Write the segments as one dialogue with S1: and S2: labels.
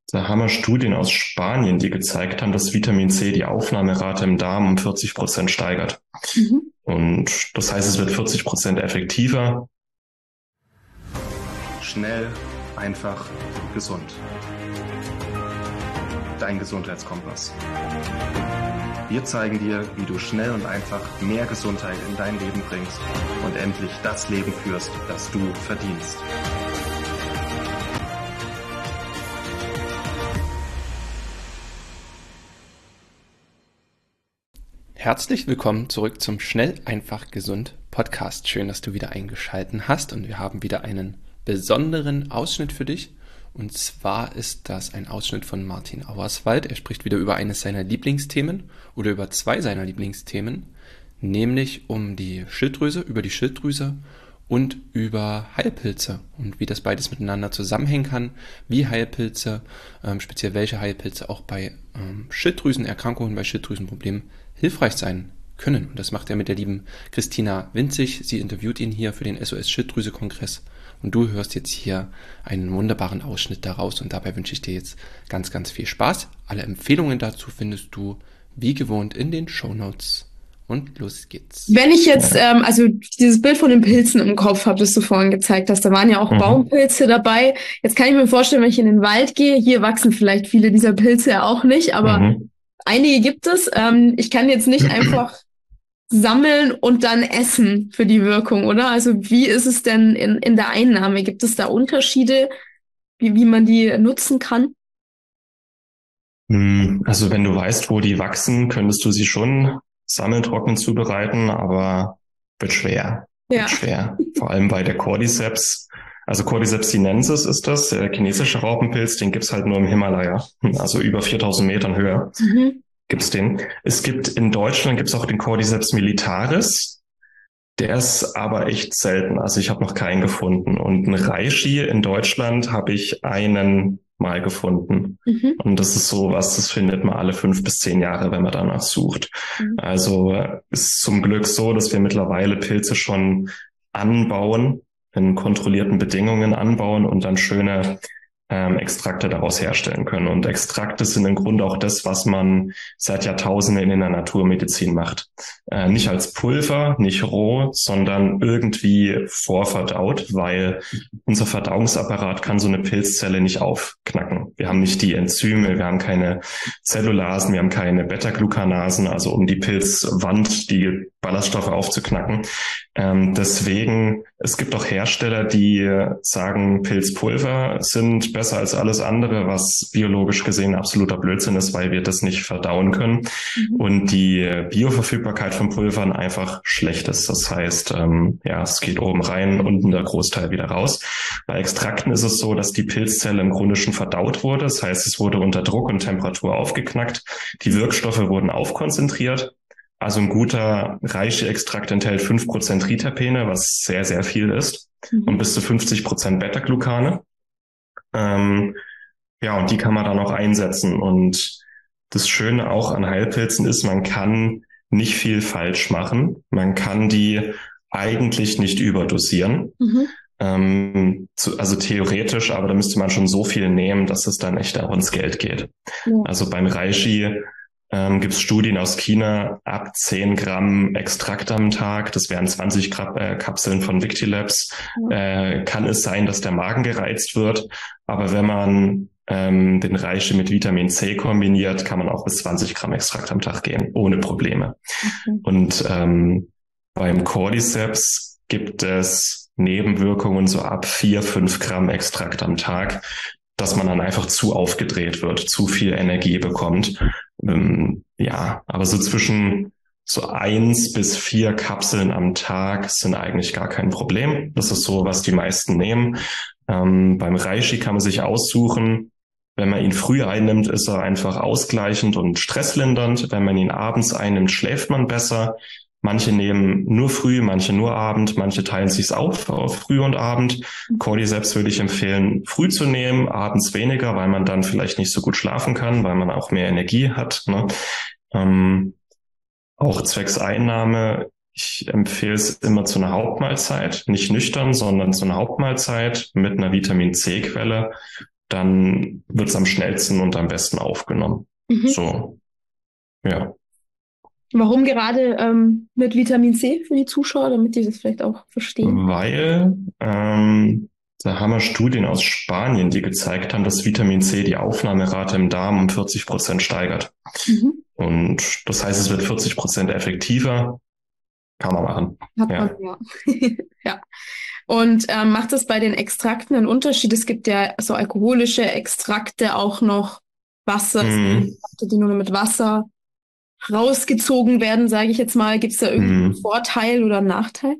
S1: Da haben wir Studien aus Spanien, die gezeigt haben, dass Vitamin C die Aufnahmerate im Darm um 40% steigert.
S2: Mhm.
S1: Und das heißt, es wird 40% effektiver.
S3: Schnell, einfach, gesund. Dein Gesundheitskompass. Wir zeigen dir, wie du schnell und einfach mehr Gesundheit in dein Leben bringst und endlich das Leben führst, das du verdienst.
S4: Herzlich willkommen zurück zum Schnell, einfach, gesund Podcast. Schön, dass du wieder eingeschaltet hast und wir haben wieder einen besonderen Ausschnitt für dich. Und zwar ist das ein Ausschnitt von Martin Auerswald. Er spricht wieder über eines seiner Lieblingsthemen oder über zwei seiner Lieblingsthemen, nämlich um die Schilddrüse, über die Schilddrüse und über Heilpilze und wie das beides miteinander zusammenhängen kann, wie Heilpilze, speziell welche Heilpilze auch bei Schilddrüsenerkrankungen, bei Schilddrüsenproblemen hilfreich sein können. Und das macht er mit der lieben Christina Winzig. Sie interviewt ihn hier für den SOS Schilddrüse-Kongress. Und du hörst jetzt hier einen wunderbaren Ausschnitt daraus. Und dabei wünsche ich dir jetzt ganz, ganz viel Spaß. Alle Empfehlungen dazu findest du wie gewohnt in den Shownotes. Und los geht's.
S2: Wenn ich jetzt, also dieses Bild von den Pilzen im Kopf habe, das du vorhin gezeigt hast, da waren ja auch Baumpilze dabei. Jetzt kann ich mir vorstellen, wenn ich in den Wald gehe, hier wachsen vielleicht viele dieser Pilze ja auch nicht, aber einige gibt es. Ich kann jetzt nicht einfach sammeln und dann essen für die Wirkung, oder? Also wie ist es denn in der Einnahme? Gibt es da Unterschiede, wie man die nutzen kann?
S1: Also wenn du weißt, wo die wachsen, könntest du sie schon sammeln, trocken zubereiten, aber wird schwer.
S2: Ja.
S1: Wird schwer. Vor allem bei der Cordyceps. Also Cordyceps sinensis ist das, der chinesische Raupenpilz, den gibt's halt nur im Himalaya. Also über 4000 Metern Höhe gibt's den. Es gibt in Deutschland gibt's auch den Cordyceps militaris. Der ist aber echt selten. Also ich habe noch keinen gefunden. Und ein Reishi in Deutschland habe ich einen mal gefunden. Und das ist so was, das findet man alle 5 bis 10 Jahre, wenn man danach sucht. Also ist zum Glück so, dass wir mittlerweile Pilze schon anbauen, in kontrollierten Bedingungen anbauen und dann schöne Extrakte daraus herstellen können. Und Extrakte sind im Grunde auch das, was man seit Jahrtausenden in der Naturmedizin macht. Nicht als Pulver, nicht roh, sondern irgendwie vorverdaut, weil unser Verdauungsapparat kann so eine Pilzzelle nicht aufknacken. Wir haben nicht die Enzyme, wir haben keine Zellulasen, wir haben keine Beta-Glucanasen, also um die Pilzwand, die Ballaststoffe aufzuknacken. Deswegen, es gibt auch Hersteller, die sagen, Pilzpulver sind besser als alles andere, was biologisch gesehen absoluter Blödsinn ist, weil wir das nicht verdauen können und die Bioverfügbarkeit von Pulvern einfach schlecht ist. Das heißt, es geht oben rein, unten der Großteil wieder raus. Bei Extrakten ist es so, dass die Pilzzelle im Grunde schon verdaut wurde. Das heißt, es wurde unter Druck und Temperatur aufgeknackt. Die Wirkstoffe wurden aufkonzentriert. Also ein guter Reishi-Extrakt enthält 5% Triterpene, was sehr, sehr viel ist, und bis zu 50% Beta-Glucane. Und die kann man dann auch einsetzen. Und das Schöne auch an Heilpilzen ist, man kann nicht viel falsch machen. Man kann die eigentlich nicht überdosieren. Also theoretisch, aber da müsste man schon so viel nehmen, dass es dann echt auch ins Geld geht. Ja. Also beim Reishi gibt es Studien aus China, ab 10 Gramm Extrakt am Tag, das wären 20 Kapseln von Victilabs, kann es sein, dass der Magen gereizt wird. Aber wenn man den Reishi mit Vitamin C kombiniert, kann man auch bis 20 Gramm Extrakt am Tag gehen, ohne Probleme. Und beim Cordyceps gibt es Nebenwirkungen so ab 4-5 Gramm Extrakt am Tag, dass man dann einfach zu aufgedreht wird, zu viel Energie bekommt. Aber so zwischen so 1 bis 4 Kapseln am Tag sind eigentlich gar kein Problem. Das ist so, was die meisten nehmen. Beim Reishi kann man sich aussuchen, wenn man ihn früh einnimmt, ist er einfach ausgleichend und stresslindernd. Wenn man ihn abends einnimmt, schläft man besser. Manche nehmen nur früh, manche nur Abend, manche teilen sich's auf früh und Abend. Cordyceps würde ich empfehlen, früh zu nehmen, abends weniger, weil man dann vielleicht nicht so gut schlafen kann, weil man auch mehr Energie hat. Ne? Auch zwecks Einnahme, ich empfehle es immer zu einer Hauptmahlzeit, nicht nüchtern, sondern zu einer Hauptmahlzeit mit einer Vitamin-C-Quelle. dann wird es am schnellsten und am besten aufgenommen. So, ja.
S2: Warum gerade mit Vitamin C für die Zuschauer, damit die das vielleicht auch verstehen?
S1: Weil da haben wir Studien aus Spanien, die gezeigt haben, dass Vitamin C die Aufnahmerate im Darm um 40% steigert. Und das heißt, es wird 40% effektiver. Kann man machen.
S2: Hat man, ja. Ja. Und macht es bei den Extrakten einen Unterschied? Es gibt ja so alkoholische Extrakte, auch noch Wasser, die nur mit Wasser rausgezogen werden, sage ich jetzt mal. Gibt es da irgendeinen Vorteil oder Nachteil?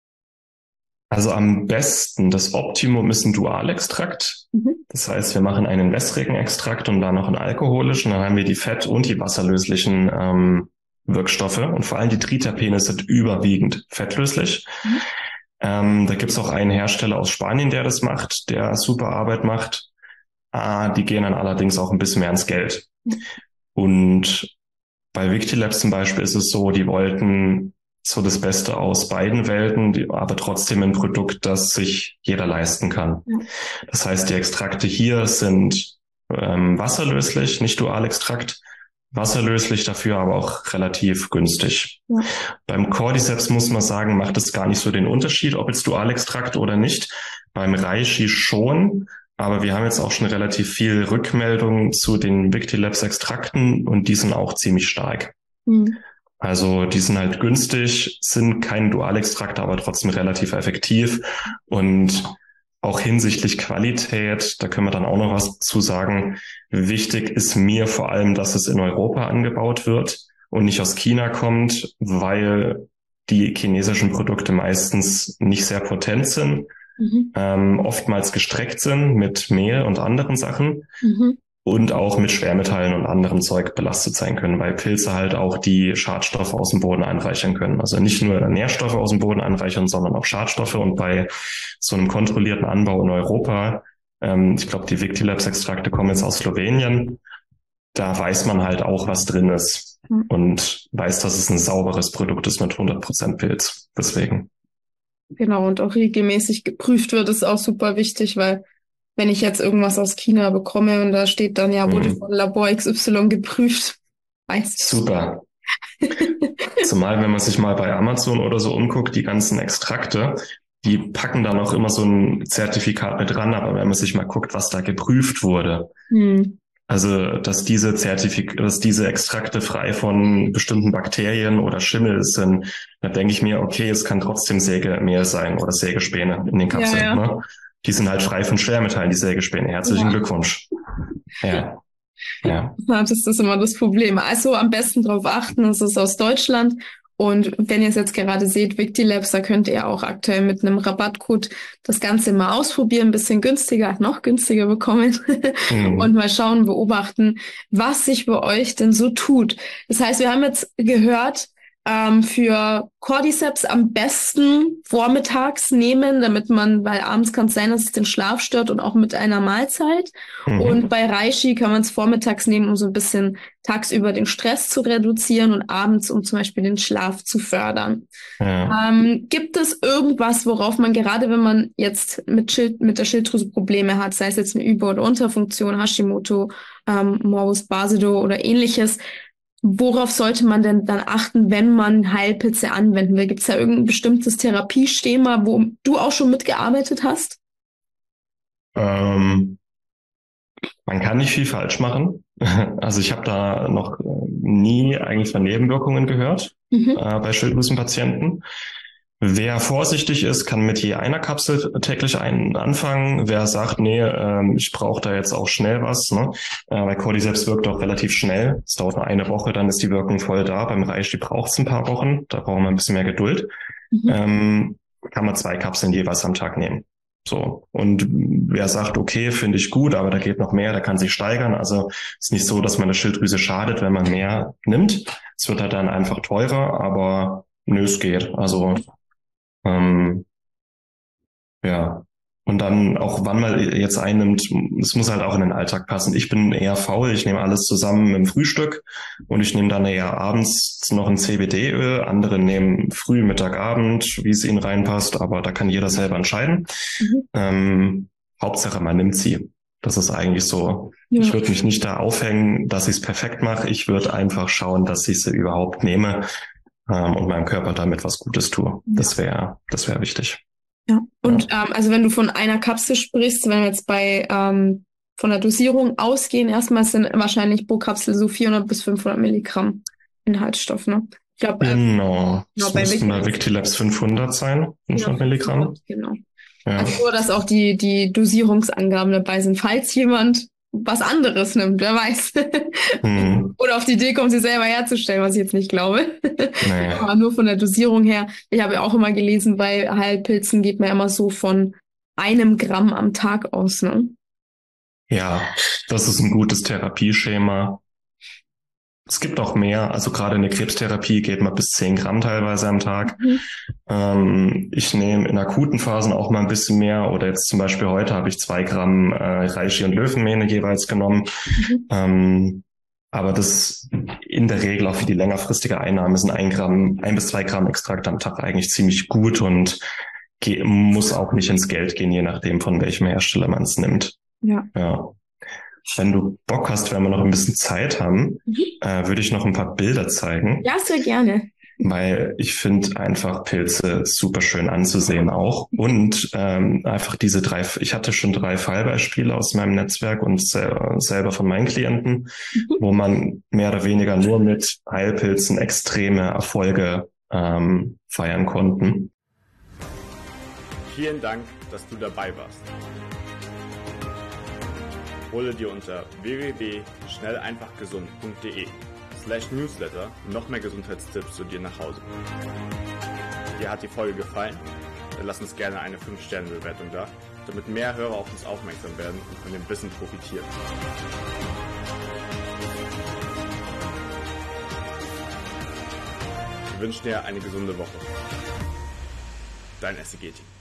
S1: Also am besten, das Optimum ist ein Dualextrakt. Das heißt, wir machen einen wässrigen Extrakt und dann noch einen alkoholischen. Dann haben wir die fett- und die wasserlöslichen Wirkstoffe. Und vor allem die Triterpene sind überwiegend fettlöslich. Da gibt's auch einen Hersteller aus Spanien, der das macht, der super Arbeit macht. Die gehen dann allerdings auch ein bisschen mehr ins Geld. Und bei Victilabs zum Beispiel ist es so, die wollten so das Beste aus beiden Welten, aber trotzdem ein Produkt, das sich jeder leisten kann. Das heißt, die Extrakte hier sind wasserlöslich, nicht Dualextrakt, wasserlöslich, dafür aber auch relativ günstig. Beim Cordyceps muss man sagen, macht es gar nicht so den Unterschied, ob jetzt Dualextrakt oder nicht. Beim Reishi schon, aber wir haben jetzt auch schon relativ viel Rückmeldungen zu den Victilabs Extrakten und die sind auch ziemlich stark. Also die sind halt günstig, sind kein Dualextrakt, aber trotzdem relativ effektiv und auch hinsichtlich Qualität, da können wir dann auch noch was zu sagen. Wichtig ist mir vor allem, dass es in Europa angebaut wird und nicht aus China kommt, weil die chinesischen Produkte meistens nicht sehr potent sind, oftmals gestreckt sind mit Mehl und anderen Sachen. Und auch mit Schwermetallen und anderem Zeug belastet sein können, weil Pilze halt auch die Schadstoffe aus dem Boden anreichern können. Also nicht nur Nährstoffe aus dem Boden anreichern, sondern auch Schadstoffe. Und bei so einem kontrollierten Anbau in Europa, ich glaube, die Victilabs-Extrakte kommen jetzt aus Slowenien, da weiß man halt auch, was drin ist und weiß, dass es ein sauberes Produkt ist mit 100% Pilz. Deswegen.
S2: Genau, und auch regelmäßig geprüft wird, ist auch super wichtig, weil wenn ich jetzt irgendwas aus China bekomme und da steht dann, ja, wurde von Labor XY geprüft, weiß ich.
S1: Super. Zumal, wenn man sich mal bei Amazon oder so umguckt, die ganzen Extrakte, die packen dann auch immer so ein Zertifikat mit dran, aber wenn man sich mal guckt, was da geprüft wurde, also dass diese Extrakte frei von bestimmten Bakterien oder Schimmel sind, da denke ich mir, okay, es kann trotzdem Sägemehl sein oder Sägespäne in den Kapseln.
S2: Ja.
S1: Ne? Die sind halt frei von Schwermetallen, die Sägespäne. Herzlichen Glückwunsch. Ja.
S2: Das ist immer das Problem. Also am besten darauf achten, es ist aus Deutschland. Und wenn ihr es jetzt gerade seht, Victilabs, da könnt ihr auch aktuell mit einem Rabattcode das Ganze mal ausprobieren, ein bisschen günstiger, noch günstiger bekommen und mal schauen, beobachten, was sich bei euch denn so tut. Das heißt, wir haben jetzt gehört, für Cordyceps am besten vormittags nehmen, weil abends kann es sein, dass es den Schlaf stört und auch mit einer Mahlzeit. Und bei Reishi kann man es vormittags nehmen, um so ein bisschen tagsüber den Stress zu reduzieren und abends, um zum Beispiel den Schlaf zu fördern. Gibt es irgendwas, worauf man gerade, wenn man jetzt mit der Schilddrüse Probleme hat, sei es jetzt eine Über- oder Unterfunktion, Hashimoto, Morbus Basedow oder ähnliches, worauf sollte man denn dann achten, wenn man Heilpilze anwenden will? Gibt es da irgendein bestimmtes Therapieschema, wo du auch schon mitgearbeitet hast?
S1: Man kann nicht viel falsch machen. Also ich habe da noch nie eigentlich von Nebenwirkungen gehört bei Schilddrüsenpatienten. Wer vorsichtig ist, kann mit je einer Kapsel täglich anfangen. Wer sagt, nee, ich brauche da jetzt auch schnell was, ne? Weil Cordyceps wirkt auch relativ schnell. Es dauert nur eine Woche, dann ist die Wirkung voll da. Beim Reishi braucht es ein paar Wochen. Da brauchen wir ein bisschen mehr Geduld. Kann man 2 Kapseln jeweils am Tag nehmen. So. Und wer sagt, okay, finde ich gut, aber da geht noch mehr, da kann sich steigern. Also ist nicht so, dass man der Schilddrüse schadet, wenn man mehr nimmt. Es wird halt dann einfach teurer, aber nö, es geht. Also ja. Und dann auch, wann man jetzt einnimmt, es muss halt auch in den Alltag passen. Ich bin eher faul, ich nehme alles zusammen im Frühstück und ich nehme dann eher abends noch ein CBD-Öl. Andere nehmen früh, Mittag, Abend, wie es ihnen reinpasst, aber da kann jeder selber entscheiden. Hauptsache, man nimmt sie. Das ist eigentlich so. Ja. Ich würde mich nicht da aufhängen, dass ich es perfekt mache. Ich würde einfach schauen, dass ich sie überhaupt nehme und meinem Körper damit was Gutes tue. Ja. Das wäre wichtig.
S2: Ja. Und also wenn du von einer Kapsel sprichst, wenn wir jetzt von der Dosierung ausgehen, erstmal sind wahrscheinlich pro Kapsel so 400 bis 500 Milligramm Inhaltsstoff, ne? Ich glaube,
S1: genau. Das müssten bei Victilabs 500 sein, 500 Milligramm.
S2: Genau. Ja. Also nur, dass auch die Dosierungsangaben dabei sind, falls jemand was anderes nimmt, wer weiß. Oder auf die Idee kommt, sie selber herzustellen, was ich jetzt nicht glaube. Nee. Aber nur von der Dosierung her. Ich habe ja auch immer gelesen, bei Heilpilzen geht man ja immer so von 1 Gramm am Tag aus, ne?
S1: Ja, das ist ein gutes Therapieschema. Es gibt auch mehr, also gerade in der Krebstherapie geht man bis 10 Gramm teilweise am Tag. Ich nehme in akuten Phasen auch mal ein bisschen mehr, oder jetzt zum Beispiel heute habe ich 2 Gramm Reishi und Löwenmähne jeweils genommen. Aber das in der Regel auch für die längerfristige Einnahme sind 1 bis 2 Gramm Extrakt am Tag eigentlich ziemlich gut und muss auch nicht ins Geld gehen, je nachdem von welchem Hersteller man es nimmt. Ja. Wenn du Bock hast, wenn wir noch ein bisschen Zeit haben, würde ich noch ein paar Bilder zeigen.
S2: Ja, sehr gerne.
S1: Weil ich finde einfach Pilze super schön anzusehen auch. Und einfach diese 3, ich hatte schon 3 Fallbeispiele aus meinem Netzwerk und selber von meinen Klienten, wo man mehr oder weniger nur mit Heilpilzen extreme Erfolge feiern konnten.
S5: Vielen Dank, dass du dabei warst. Hole dir unter www.schnelleinfachgesund.de/newsletter noch mehr Gesundheitstipps zu dir nach Hause. Dir hat die Folge gefallen? Dann lass uns gerne eine 5-Sterne-Bewertung da, damit mehr Hörer auf uns aufmerksam werden und von dem Wissen profitieren. Wir wünschen dir eine gesunde Woche. Dein SEG-Team.